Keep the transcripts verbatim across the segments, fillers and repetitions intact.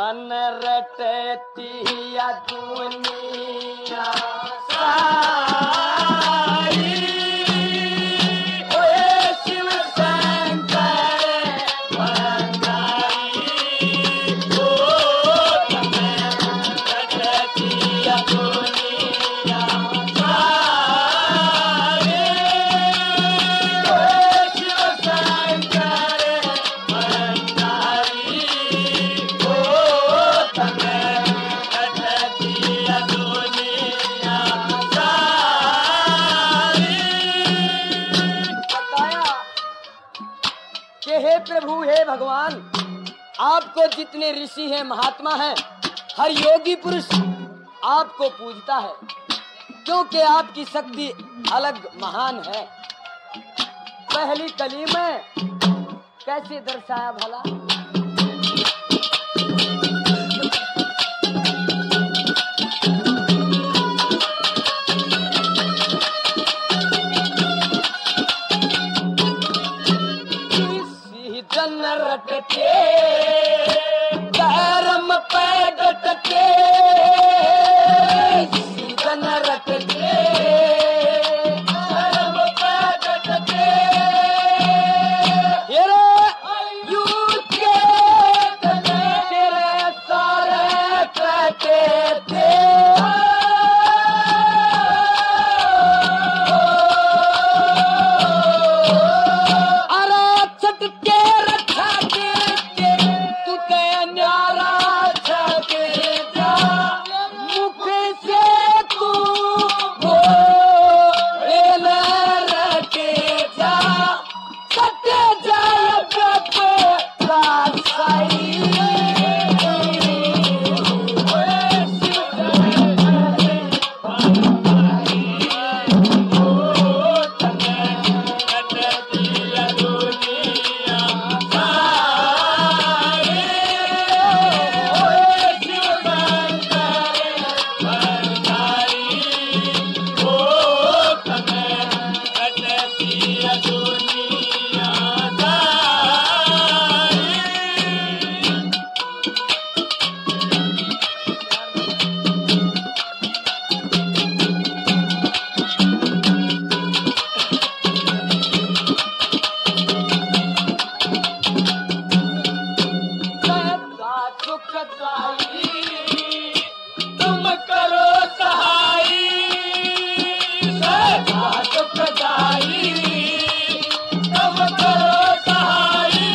धन रटती या दुनिया सारी, ओए शिव शंकर भंडारी, ओ धन रटती या दुनिया सारी, ओए शिव शंकर भंडारी, ओ धन रटती या दुनिया सारी। बताया कि हे प्रभु, हे भगवान, आपको जितने ऋषि हैं, महात्मा हैं, हर योगी पुरुष आपको पूजता है, क्योंकि आपकी शक्ति अलग महान है। पहली कली में कैसे दर्शाया भला? जन रटके धर्म पे डटके, जन रटके धर्म पे डटके, हेरे युद्ध के तेरे सारे कटे थे। अरे छटके तुम करो सहाई, दुखदाई तुम करो सहाई।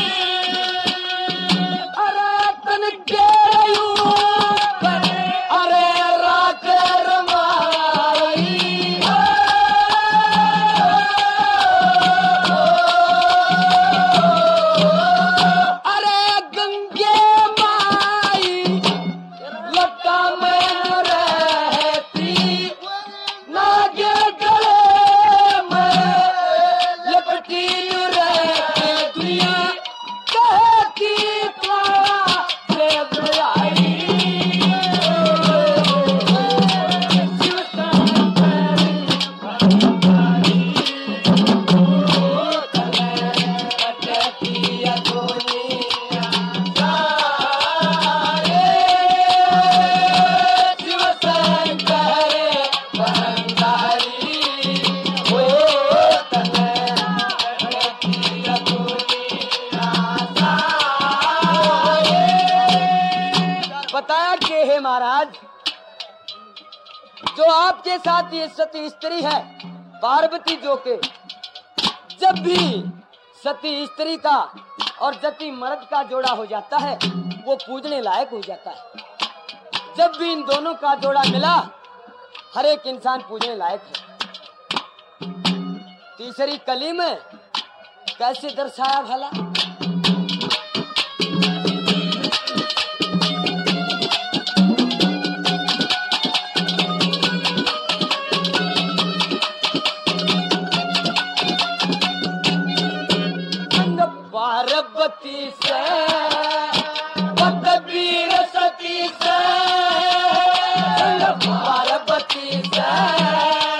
अरे तन के अरे रात रमाई, अरे गंगे माई लता में रहती, नागे गले में लपटी रहती, दुनिया कहती से बुलाई। शिव शंकर भंडारी, ओ धन रटती या दुनिया सारी, शिव शंकर भंडारी, ओ धन रटती या दुनिया सारी। बताया कि हे महाराज, जो आपके साथ ये सती स्त्री है पार्वती, जो के जब भी सती स्त्री का और जति मर्द का जोड़ा हो जाता है वो पूजने लायक हो जाता है। जब भी इन दोनों का जोड़ा मिला हर एक इंसान पूजने लायक है। तीसरी कली में कैसे दर्शाया भला? पार्वती से पतवीर सती से, पार्वती से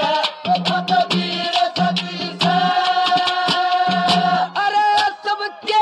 पतवीर सती से, अरे सबके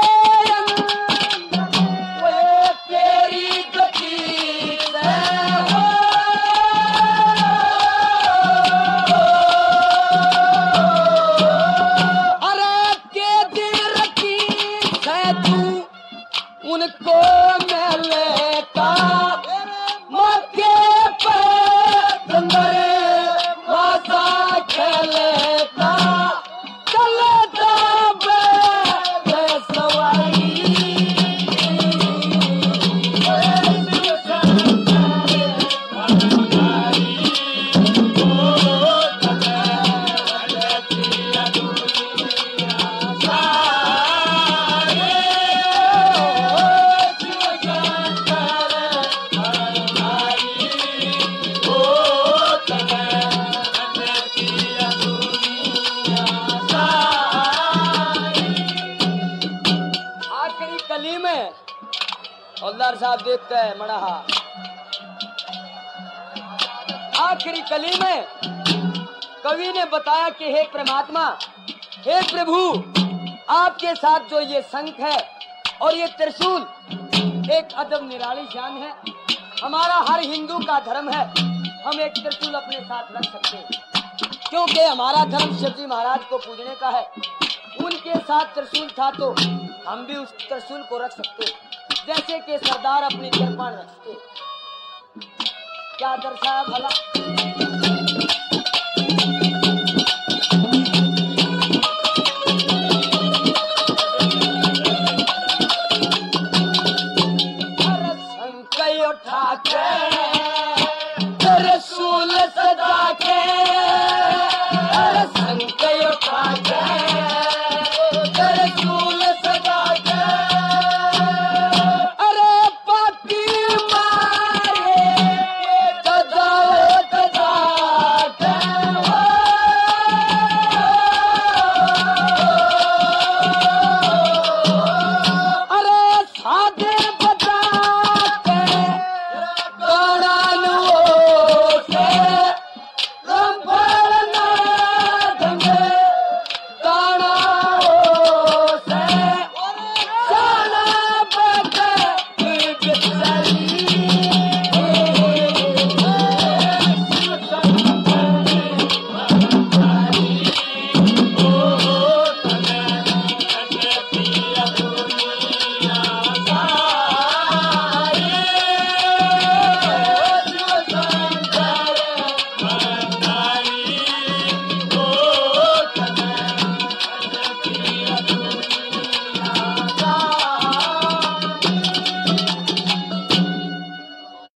सरदार साहब देखते हैं मड़हा। आखिरी कली में कवि ने बताया कि हे परमात्मा, हे प्रभु, आपके साथ जो ये शंख है और ये त्रिशूल एक अदब निराली शान है। हमारा हर हिंदू का धर्म है, हम एक त्रिशूल अपने साथ रख सकते हैं, क्योंकि हमारा धर्म शिवजी महाराज को पूजने का है। उनके साथ त्रिशूल था तो हम भी उस त्रिशूल को रख सकते, जैसे कि सरदार अपनी कृपाण रखते। क्या दर्शाया भला।